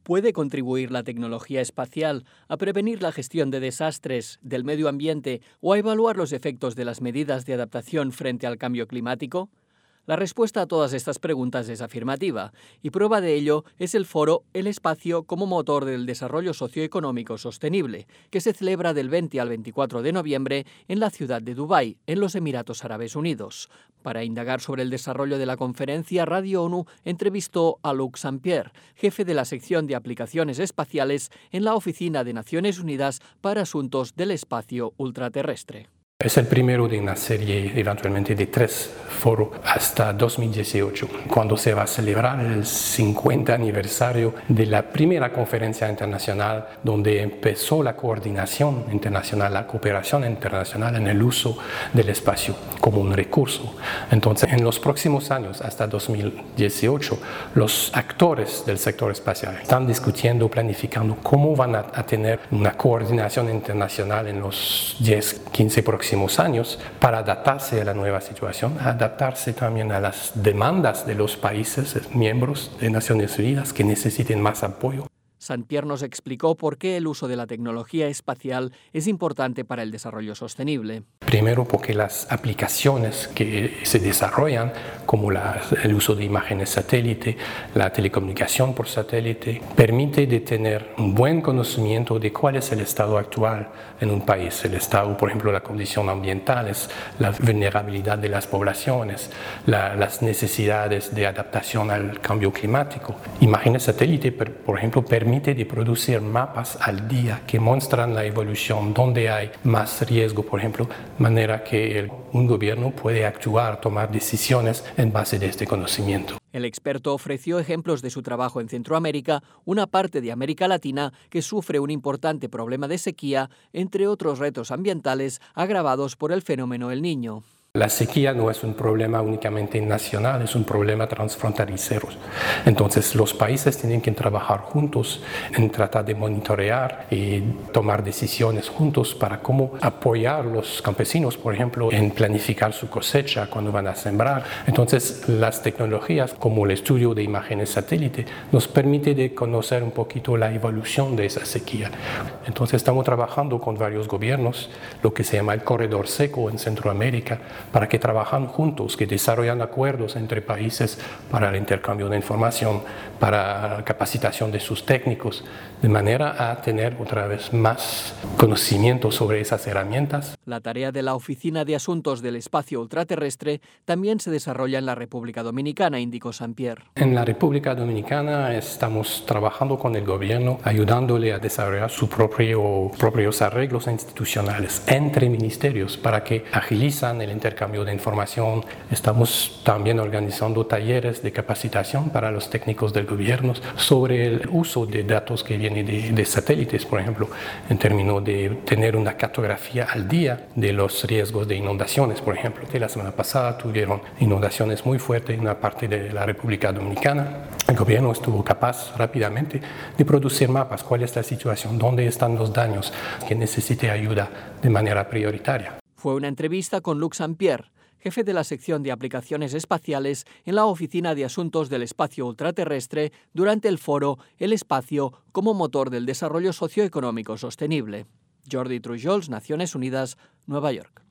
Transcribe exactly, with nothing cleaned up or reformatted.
¿Puede contribuir la tecnología espacial a prevenir la gestión de desastres, del medio ambiente o a evaluar los efectos de las medidas de adaptación frente al cambio climático? La respuesta a todas estas preguntas es afirmativa, y prueba de ello es el foro El espacio como motor del desarrollo socioeconómico sostenible, que se celebra del veinte al veinticuatro de noviembre en la ciudad de Dubái, en los Emiratos Árabes Unidos. Para indagar sobre el desarrollo de la conferencia, Radio ONU entrevistó a Luc Saint-Pierre, jefe de la sección de aplicaciones espaciales en la Oficina de Naciones Unidas para Asuntos del Espacio Ultraterrestre. Es el primero de una serie eventualmente de tres foros hasta dos mil dieciocho, cuando se va a celebrar el cincuenta aniversario de la primera conferencia internacional donde empezó la coordinación internacional, la cooperación internacional en el uso del espacio como un recurso. Entonces, en los próximos años, hasta dos mil dieciocho, los actores del sector espacial están discutiendo, planificando cómo van a, a tener una coordinación internacional en los diez, quince próximos años para adaptarse a la nueva situación, adaptarse también a las demandas de los países miembros de Naciones Unidas que necesiten más apoyo. Saint-Pierre nos explicó por qué el uso de la tecnología espacial es importante para el desarrollo sostenible. Primero porque las aplicaciones que se desarrollan, como la, el uso de imágenes satélite, la telecomunicación por satélite, permite de tener un buen conocimiento de cuál es el estado actual en un país. El estado, por ejemplo, la condición ambiental, la vulnerabilidad de las poblaciones, la, las necesidades de adaptación al cambio climático. Imágenes satélite, por ejemplo, permite permite de producir mapas al día que muestran la evolución, donde hay más riesgo, por ejemplo, de manera que el, un gobierno puede actuar, tomar decisiones en base de este conocimiento. El experto ofreció ejemplos de su trabajo en Centroamérica, una parte de América Latina que sufre un importante problema de sequía, entre otros retos ambientales agravados por el fenómeno El Niño. La sequía no es un problema únicamente nacional, es un problema transfronterizo. Entonces los países tienen que trabajar juntos en tratar de monitorear y tomar decisiones juntos para cómo apoyar a los campesinos, por ejemplo, en planificar su cosecha cuando van a sembrar. Entonces las tecnologías como el estudio de imágenes satélite nos permite de conocer un poquito la evolución de esa sequía. Entonces estamos trabajando con varios gobiernos, lo que se llama el corredor seco en Centroamérica, para que trabajen juntos, que desarrollen acuerdos entre países para el intercambio de información, para la capacitación de sus técnicos, de manera a tener otra vez más conocimiento sobre esas herramientas. La tarea de la Oficina de Asuntos del Espacio Ultraterrestre también se desarrolla en la República Dominicana, indicó Saint-Pierre. En la República Dominicana estamos trabajando con el gobierno, ayudándole a desarrollar sus propio, propios arreglos institucionales entre ministerios para que agilizan el intercambio de información. Estamos también organizando talleres de capacitación para los técnicos del gobierno sobre el uso de datos que vienen de, de satélites, por ejemplo, en términos de tener una cartografía al día de los riesgos de inundaciones, por ejemplo. La semana pasada tuvieron inundaciones muy fuertes en una parte de la República Dominicana. El gobierno estuvo capaz rápidamente de producir mapas, cuál es la situación, dónde están los daños, que necesite ayuda de manera prioritaria. Fue una entrevista con Luc Saint-Pierre, jefe de la sección de aplicaciones espaciales en la Oficina de Asuntos del Espacio Ultraterrestre durante el foro El espacio como motor del desarrollo socioeconómico sostenible. Jordi Trujols, Naciones Unidas, Nueva York.